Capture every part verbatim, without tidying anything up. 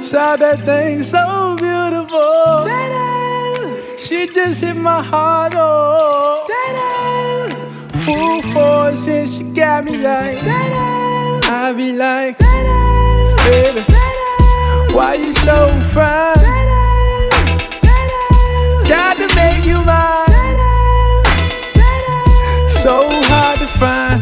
Saw that thing so beautiful. She just hit my heart, oh. Full force and she got me like. I be like, baby, why you so fine? Got to make you mine. So hard to find.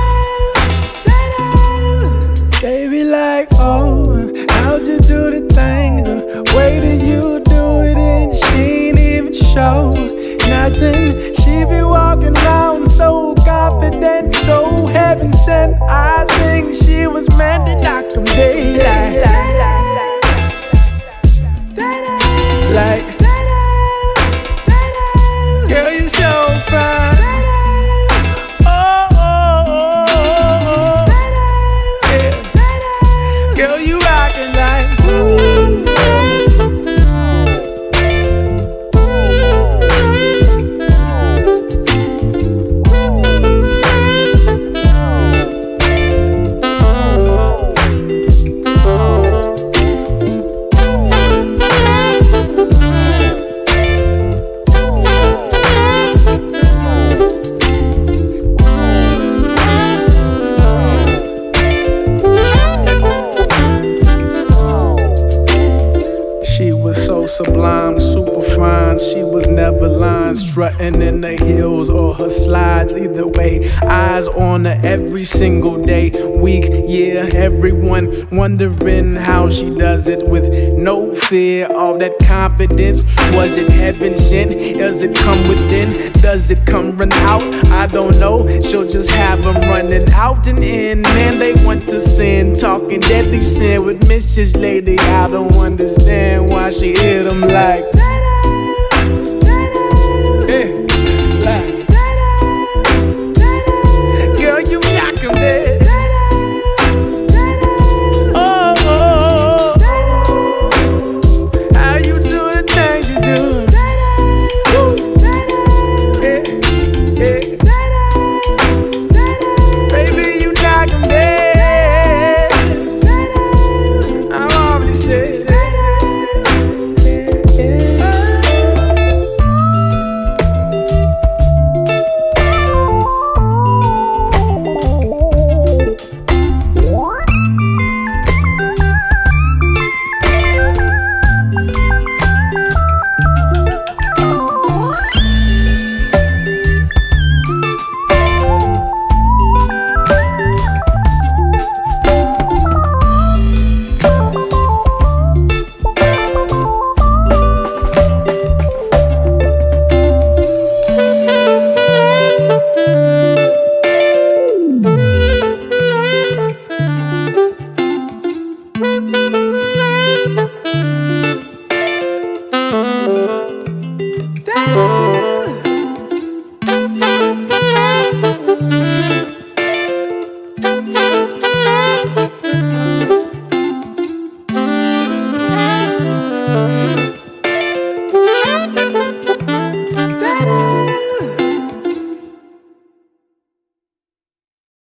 They be like, oh, how'd you do the thing? The way that you do it and she ain't even show nothing. She be walking around so confident, so heaven sent. I think she was meant to knock them daylight. Like, girl, you so fine. Girl, you rockin' like ooh. Sublime, super fine. She was never lying, strutting in the heels or her slides. Either way, eyes on her every single day, week, year. Everyone wondering how she does it with no fear. All that confidence, was it heaven sent? Does it come within? Does it come run out? I don't know. She'll just have them running out and in. Man, they want to sin, talking deadly sin with Missus Lady. I don't understand why she hit them like